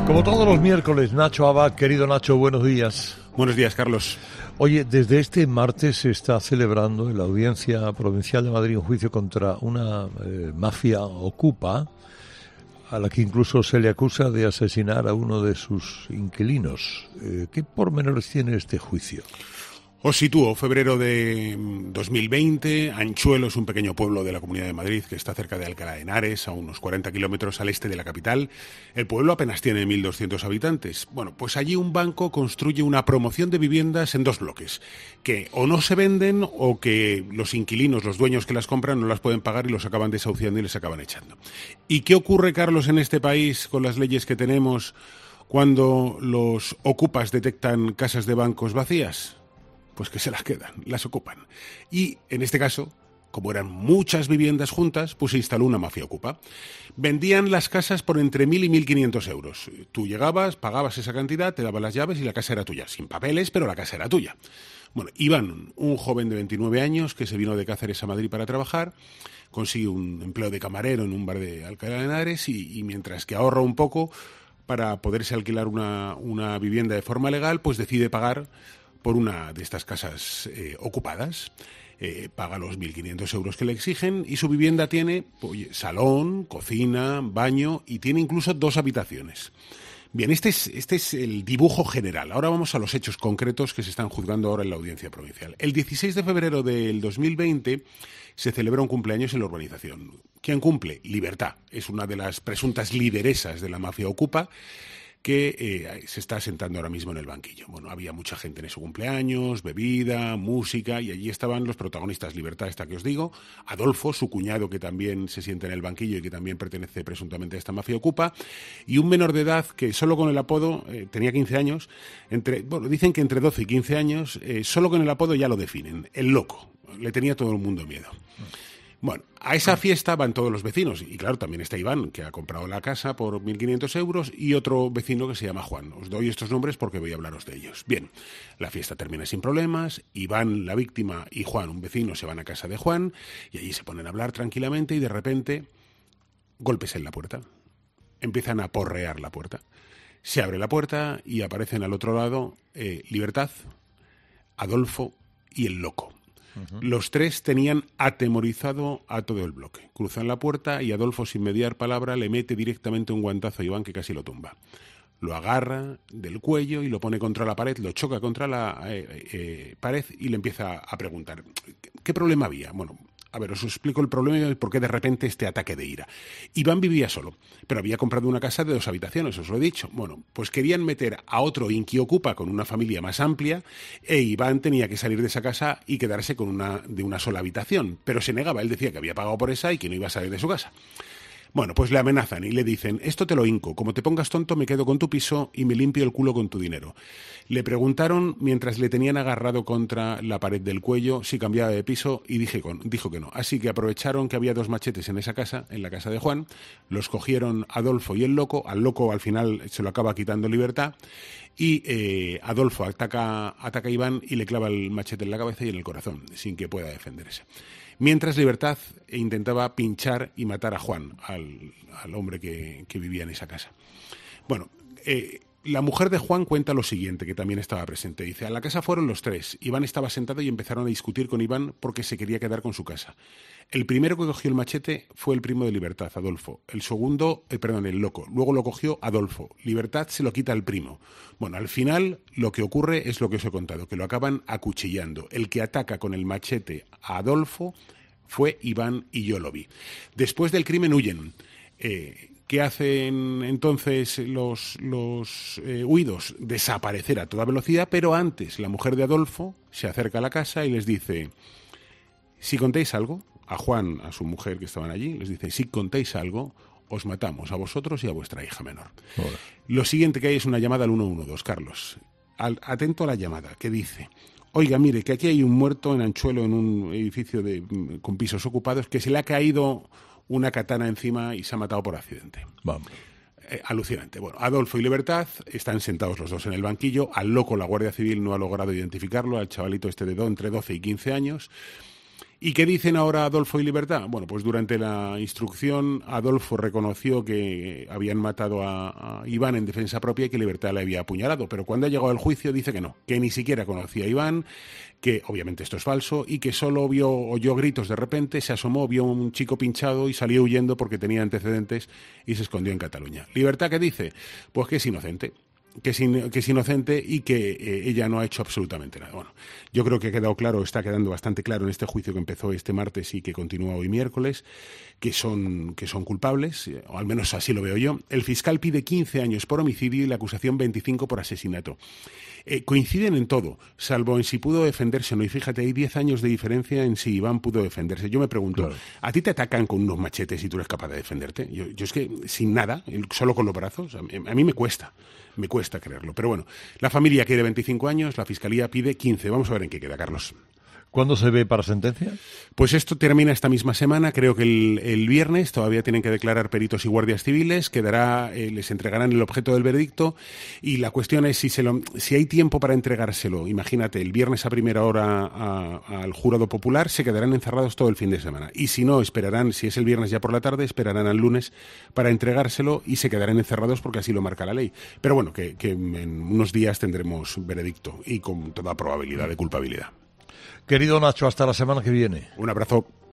Como todos los miércoles, Nacho Abad. Querido Nacho, buenos días. Buenos días, Carlos. Oye, desde este martes se está celebrando en la Audiencia Provincial de Madrid un juicio contra una mafia ocupa, a la que incluso se le acusa de asesinar a uno de sus inquilinos. ¿Qué pormenores tiene este juicio? Os sitúo, febrero de 2020, Anchuelo es un pequeño pueblo de la Comunidad de Madrid que está cerca de Alcalá de Henares, a unos 40 kilómetros al este de la capital. El pueblo apenas tiene 1.200 habitantes. Bueno, pues allí un banco construye una promoción de viviendas en dos bloques, que o no se venden o que los inquilinos, los dueños que las compran, no las pueden pagar y los acaban desahuciando y les acaban echando. ¿Y qué ocurre, Carlos, en este país con las leyes que tenemos cuando los ocupas detectan casas de bancos vacías? Pues que se las quedan, las ocupan. Y en este caso, como eran muchas viviendas juntas, pues se instaló una mafia ocupa. Vendían las casas por entre 1.000 y 1.500 euros. Tú llegabas, pagabas esa cantidad, te daban las llaves y la casa era tuya. Sin papeles, pero la casa era tuya. Bueno, Iván, un joven de 29 años que se vino de Cáceres a Madrid para trabajar, consigue un empleo de camarero en un bar de Alcalá de Henares y mientras que ahorra un poco para poderse alquilar una vivienda de forma legal, pues decide pagar por una de estas casas ocupadas. Paga los 1.500 euros que le exigen y su vivienda tiene salón, cocina, baño y tiene incluso 2 habitaciones. Bien, este es el dibujo general. Ahora vamos a los hechos concretos que se están juzgando ahora en la Audiencia Provincial. El 16 de febrero del 2020 se celebra un cumpleaños en la urbanización. ¿Quién cumple? Libertad. Es una de las presuntas lideresas de la mafia ocupa que se está sentando ahora mismo en el banquillo. Bueno, había mucha gente en ese cumpleaños, bebida, música, y allí estaban los protagonistas. Libertad, esta que os digo, Adolfo, su cuñado, que también se sienta en el banquillo y que también pertenece presuntamente a esta mafia ocupa, y un menor de edad que solo con el apodo, tenía 15 años, dicen que entre 12 y 15 años, solo con el apodo ya lo definen, el loco. Le tenía todo el mundo miedo. Bueno, a esa fiesta van todos los vecinos y claro, también está Iván, que ha comprado la casa por 1.500 euros y otro vecino que se llama Juan. Os doy estos nombres porque voy a hablaros de ellos. Bien, la fiesta termina sin problemas, Iván, la víctima, y Juan, un vecino, se van a casa de Juan y allí se ponen a hablar tranquilamente y de repente golpes en la puerta. Empiezan a porrear la puerta. Se abre la puerta y aparecen al otro lado Libertad, Adolfo y el loco. Los tres tenían atemorizado a todo el bloque. Cruzan la puerta y Adolfo, sin mediar palabra, le mete directamente un guantazo a Iván que casi lo tumba. Lo agarra del cuello y lo pone contra la pared, lo choca contra la pared y le empieza a preguntar ¿qué problema había? Bueno, a ver, os explico el problema y por qué de repente este ataque de ira. Iván vivía solo, pero había comprado una casa de 2 habitaciones, os lo he dicho. Bueno, pues querían meter a otro inquiocupa con una familia más amplia e Iván tenía que salir de esa casa y quedarse con de una sola habitación. Pero se negaba, él decía que había pagado por esa y que no iba a salir de su casa. Bueno, pues le amenazan y le dicen, esto te lo hinco, como te pongas tonto me quedo con tu piso y me limpio el culo con tu dinero. Le preguntaron, mientras le tenían agarrado contra la pared del cuello, si cambiaba de piso y dijo que no. Así que aprovecharon que había 2 machetes en esa casa, en la casa de Juan, los cogieron Adolfo y el loco, al loco al final se lo acaba quitando Libertad y Adolfo ataca a Iván y le clava el machete en la cabeza y en el corazón, sin que pueda defenderse. Mientras Libertad intentaba pinchar y matar a Juan, al hombre que vivía en esa casa. Bueno, la mujer de Juan cuenta lo siguiente, que también estaba presente. Dice, a la casa fueron los 3. Iván estaba sentado y empezaron a discutir con Iván porque se quería quedar con su casa. El primero que cogió el machete fue el primo de Libertad, Adolfo. El loco. Luego lo cogió Adolfo. Libertad se lo quita al primo. Bueno, al final lo que ocurre es lo que os he contado, que lo acaban acuchillando. El que ataca con el machete a Adolfo fue Iván y yo lo vi. Después del crimen huyen. ¿Qué hacen entonces los huidos? Desaparecer a toda velocidad, pero antes la mujer de Adolfo se acerca a la casa y les dice, si contéis algo, a Juan, a su mujer que estaban allí, les dice, si contéis algo, os matamos a vosotros y a vuestra hija menor. Hola. Lo siguiente que hay es una llamada al 112, Carlos. Atento a la llamada, que dice, oiga, mire, que aquí hay un muerto en Anchuelo, en un edificio con pisos ocupados, que se le ha caído una katana encima y se ha matado por accidente. Vamos. Alucinante. Bueno, Adolfo y Libertad están sentados los dos en el banquillo. Al loco la Guardia Civil no ha logrado identificarlo, al chavalito este de entre 12 y 15 años. ¿Y qué dicen ahora Adolfo y Libertad? Bueno, pues durante la instrucción Adolfo reconoció que habían matado a Iván en defensa propia y que Libertad le había apuñalado, pero cuando ha llegado al juicio dice que no, que ni siquiera conocía a Iván, que obviamente esto es falso y que solo oyó gritos de repente, se asomó, vio un chico pinchado y salió huyendo porque tenía antecedentes y se escondió en Cataluña. ¿Libertad qué dice? Pues que es inocente. Que es inocente y que ella no ha hecho absolutamente nada. Bueno, yo creo que ha quedado claro, está quedando bastante claro en este juicio que empezó este martes y que continúa hoy miércoles, que son culpables, o al menos así lo veo yo. El fiscal pide 15 años por homicidio y la acusación 25 por asesinato. Coinciden en todo, salvo en si pudo defenderse o no. Y fíjate, hay 10 años de diferencia en si Iván pudo defenderse. Yo me pregunto, claro, ¿a ti te atacan con unos machetes y tú eres capaz de defenderte? Yo es que sin nada, solo con los brazos, a mí me cuesta creerlo. Pero bueno, la familia quiere 25 años, la Fiscalía pide 15. Vamos a ver en qué queda, Carlos. ¿Cuándo se ve para sentencia? Pues esto termina esta misma semana, creo que el viernes. Todavía tienen que declarar peritos y guardias civiles, les entregarán el objeto del veredicto y la cuestión es si hay tiempo para entregárselo. Imagínate, el viernes a primera hora al jurado popular, se quedarán encerrados todo el fin de semana. Y si no, esperarán, si es el viernes ya por la tarde, esperarán al lunes para entregárselo y se quedarán encerrados porque así lo marca la ley. Pero bueno, que en unos días tendremos veredicto y con toda probabilidad de culpabilidad. Querido Nacho, hasta la semana que viene. Un abrazo.